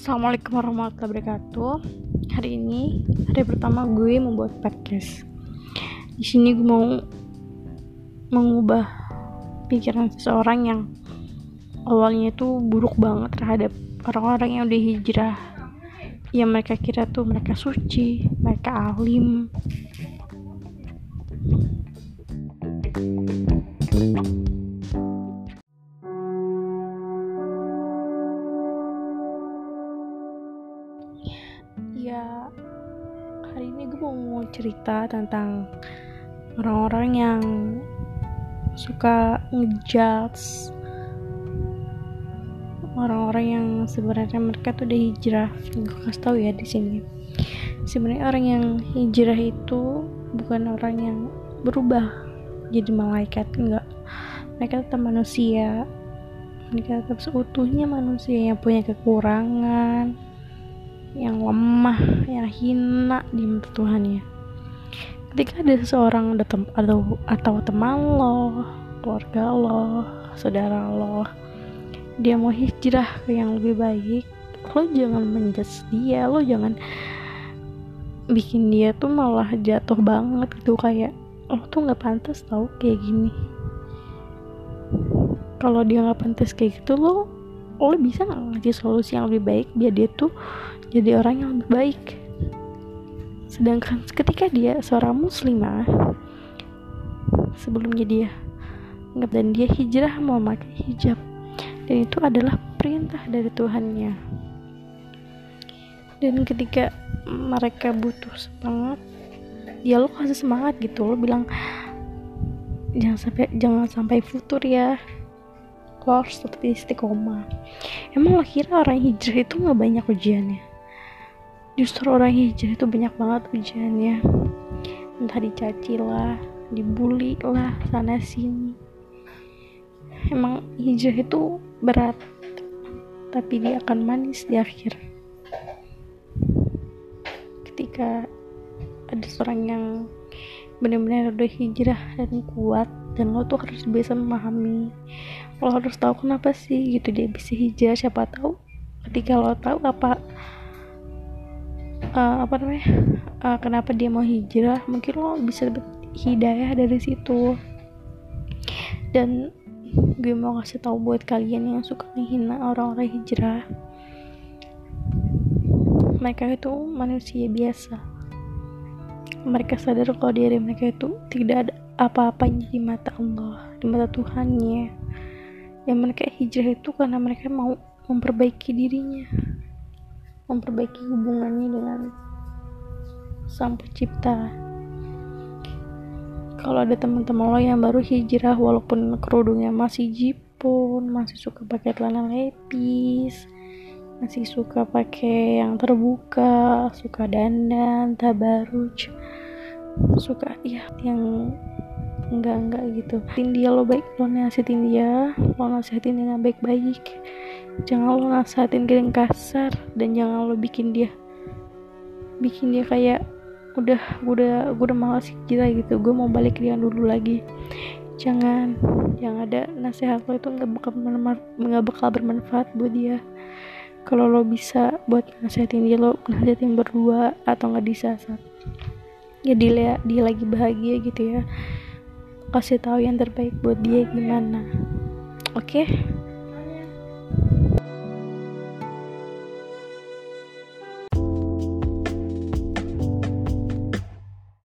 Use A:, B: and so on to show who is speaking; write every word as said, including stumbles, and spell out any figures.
A: Assalamualaikum warahmatullahi wabarakatuh. Hari ini hari pertama gue membuat podcast. Di sini gue mau mengubah pikiran seseorang yang awalnya itu buruk banget terhadap orang-orang yang udah hijrah. Yang mereka kira tuh mereka suci, mereka alim. Ya, hari ini gue mau cerita tentang orang-orang yang suka ngejudge orang-orang yang sebenarnya mereka tuh udah hijrah. Gue kasih tahu ya di sini. Sebenarnya orang yang hijrah itu bukan orang yang berubah jadi malaikat, enggak. Mereka tetap manusia. Mereka tetap seutuhnya manusia yang punya kekurangan, yang lemah, yang hina di mata Tuhan ya. Ketika ada seseorang datang atau atau teman lo, keluarga lo, saudara lo, dia mau hijrah ke yang lebih baik, lo jangan menjudge dia, lo jangan bikin dia tuh malah jatuh banget gitu, kayak lo tuh nggak pantas tau kayak gini. Kalau dia nggak pantas kayak gitu, lo lo bisa nggak ngasih solusi yang lebih baik biar dia tuh jadi orang yang lebih baik. Sedangkan ketika dia seorang muslimah, sebelumnya dia anggap dan dia hijrah mau pakai hijab, dan itu adalah perintah dari Tuhannya. Dan ketika mereka butuh semangat, ya lo kasih semangat gitu, lo bilang jangan sampai jangan sampai futur ya, lo harus tetap istiqomah. Emang lo kira orang hijrah itu nggak banyak ujiannya? Justru orang hijrah itu banyak banget ujiannya. Entah dicaci lah, dibully lah, sana sini. Emang hijrah itu berat, tapi dia akan manis di akhir. Ketika ada seorang yang benar-benar udah hijrah dan kuat, dan lo tuh harus bisa memahami, lo harus tahu kenapa sih gitu dia bisa hijrah. Siapa tahu ketika lo tahu apa uh, apa namanya uh, kenapa dia mau hijrah, mungkin lo bisa dapat hidayah dari situ. Dan gue mau kasih tahu buat kalian yang suka menghina orang-orang hijrah, mereka itu manusia biasa. Mereka sadar kalau diri mereka itu tidak ada apa-apanya di mata Allah, di mata Tuhannya. Yang mereka hijrah itu karena mereka mau memperbaiki dirinya, memperbaiki hubungannya dengan Sang Pencipta. Kalau ada teman-teman lo yang baru hijrah, walaupun kerudungnya masih jipun, masih suka pakai celana lepis, masih suka pakai yang terbuka, suka dandan, tabaruj, suka ya yang enggak-enggak gitu. Nasihatin dia lo baik, lo nasihatin dia, lo nasihatin dengan baik-baik. Jangan lo nasihatin dengan kasar, dan jangan lo bikin dia bikin dia kayak udah gue udah gue udah malas hijrah gitu, gue mau balik dia dulu lagi. Jangan, yang ada nasihat lo itu nggak bakal nggak bakal bermanfaat buat dia. Kalau lo bisa buat nasihatin dia, lo nasihatin berdua atau nggak disasar ya, dia dia lagi bahagia gitu ya, kasih tahu yang terbaik buat dia gimana. Oke okay?